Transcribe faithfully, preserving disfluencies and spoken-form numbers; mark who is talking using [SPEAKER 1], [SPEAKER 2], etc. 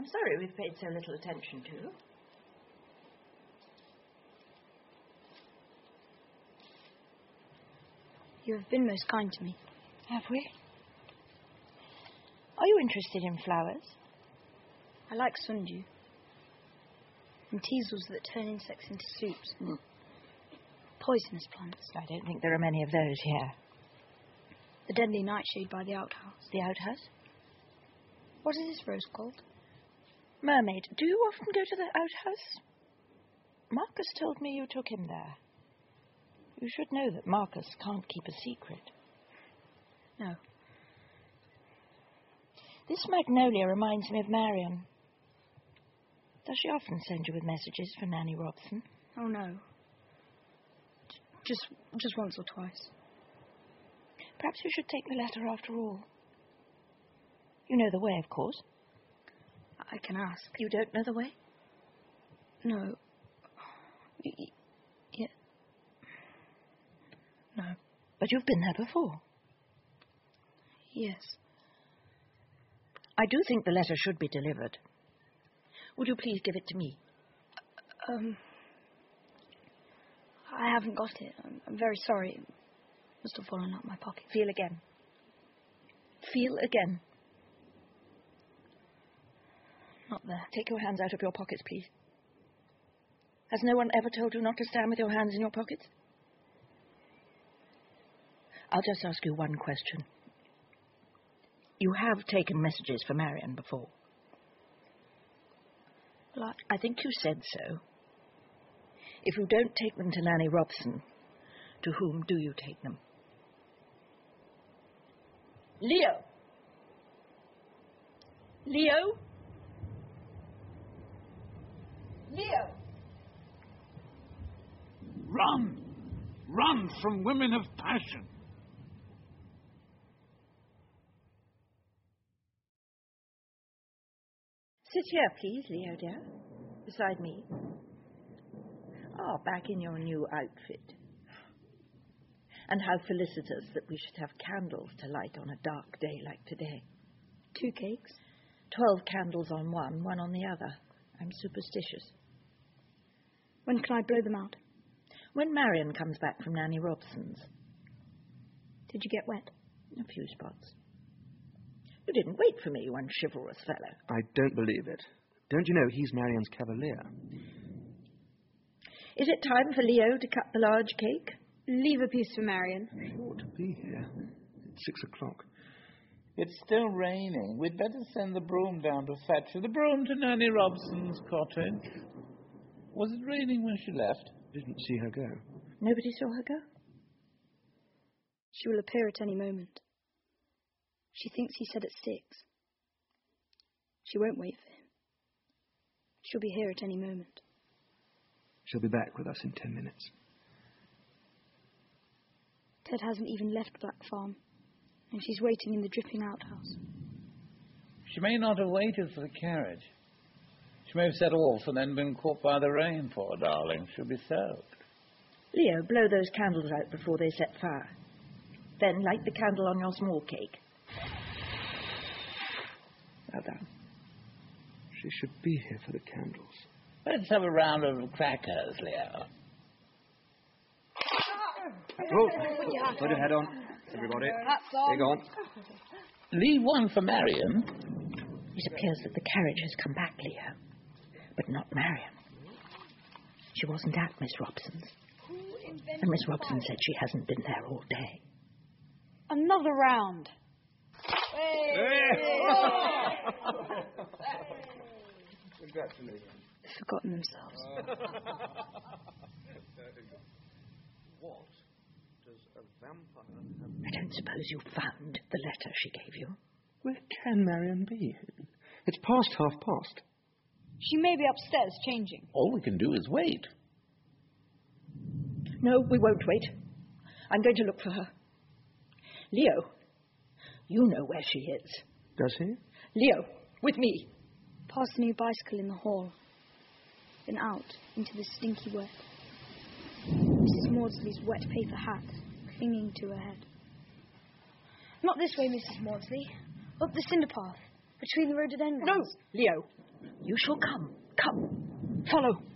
[SPEAKER 1] I'm sorry we've paid so little attention to you.
[SPEAKER 2] You have been most kind to me.
[SPEAKER 1] Have we? Are you interested in flowers?
[SPEAKER 2] I like sundew. And teasels that turn insects into soups. Mm. Poisonous plants.
[SPEAKER 1] I don't think there are many of those here.
[SPEAKER 2] The deadly nightshade by the outhouse.
[SPEAKER 1] The outhouse?
[SPEAKER 2] What is this rose called?
[SPEAKER 1] Mermaid. Do you often go to the outhouse? Marcus told me you took him there. You should know that Marcus can't keep a secret.
[SPEAKER 2] No.
[SPEAKER 1] This magnolia reminds me of Marion. Does she often send you with messages for Nanny Robson?
[SPEAKER 2] Oh, no. Just, just once or twice.
[SPEAKER 1] Perhaps you should take the letter after all. You know the way, of course.
[SPEAKER 2] I can ask.
[SPEAKER 1] You don't know the way?
[SPEAKER 2] No. Y- yeah. No.
[SPEAKER 1] But you've been there before.
[SPEAKER 2] Yes.
[SPEAKER 1] I do think the letter should be delivered. Would you please give it to me?
[SPEAKER 2] Um, I haven't got it. I'm, I'm very sorry. It must have fallen out my pocket.
[SPEAKER 1] Feel again. Feel again.
[SPEAKER 2] Not there.
[SPEAKER 1] Take your hands out of your pockets, please. Has no one ever told you not to stand with your hands in your pockets? I'll just ask you one question. You have taken messages for Marion before.
[SPEAKER 2] Well,
[SPEAKER 1] I... I think you said so. If you don't take them to Nanny Robson, to whom do you take them? Leo! Leo? Leo!
[SPEAKER 3] Run! Run from women of passion!
[SPEAKER 1] Sit here, please, Leo, dear. Beside me. Ah, back in your new outfit. And how felicitous that we should have candles to light on a dark day like today.
[SPEAKER 2] Two cakes?
[SPEAKER 1] Twelve candles on one, one on the other. I'm superstitious.
[SPEAKER 2] When can I blow them out?
[SPEAKER 1] When Marion comes back from Nanny Robson's.
[SPEAKER 2] Did you get wet?
[SPEAKER 1] A few spots. You didn't wait for me, you unchivalrous fellow.
[SPEAKER 4] I don't believe it. Don't you know he's Marian's cavalier?
[SPEAKER 1] Is it time for Leo to cut the large cake?
[SPEAKER 2] Leave a piece for Marion.
[SPEAKER 4] She ought to be here. It's six o'clock.
[SPEAKER 3] It's still raining. We'd better send the broom down to fetch her. The broom to Nanny Robson's cottage. Was it raining when she left?
[SPEAKER 4] Didn't see her go.
[SPEAKER 1] Nobody saw her go?
[SPEAKER 2] She will appear at any moment. She thinks he said at six. She won't wait for him. She'll be here at any moment.
[SPEAKER 4] She'll be back with us in ten minutes.
[SPEAKER 2] Ted hasn't even left Black Farm, and she's waiting in the dripping outhouse.
[SPEAKER 3] She may not have waited for the carriage. She may have set off and then been caught by the rain, poor darling. She'll be soaked.
[SPEAKER 1] Leo, blow those candles out before they set fire. Then light the candle on your small cake. Well done.
[SPEAKER 4] She should be here for the candles.
[SPEAKER 3] Let's have a round of crackers, Leo.
[SPEAKER 4] Oh, put your head on, everybody. Here, go on.
[SPEAKER 3] Leave one for Marion.
[SPEAKER 1] It appears that the carriage has come back, Leo. But not Marion. She wasn't at Miss Robson's. And Miss Robson said she hasn't been there all day.
[SPEAKER 2] Another round.
[SPEAKER 4] Congratulations.
[SPEAKER 2] Forgotten themselves.
[SPEAKER 4] What does a vampire have?
[SPEAKER 1] I don't suppose you found the letter she gave you.
[SPEAKER 4] Where can Marion be? It's past half past.
[SPEAKER 2] She may be upstairs changing.
[SPEAKER 3] All we can do is wait.
[SPEAKER 1] No, we won't wait. I'm going to look for her. Leo, you know where she is.
[SPEAKER 4] Does he?
[SPEAKER 1] Leo, with me.
[SPEAKER 2] Past the new bicycle in the hall. Then out into the stinky wet. Missus Maudsley's wet paper hat clinging to her head. Not this way, Missus Maudsley. Up the cinder path, between the rhododendrons.
[SPEAKER 1] No, Leo, You shall come. Come. Follow.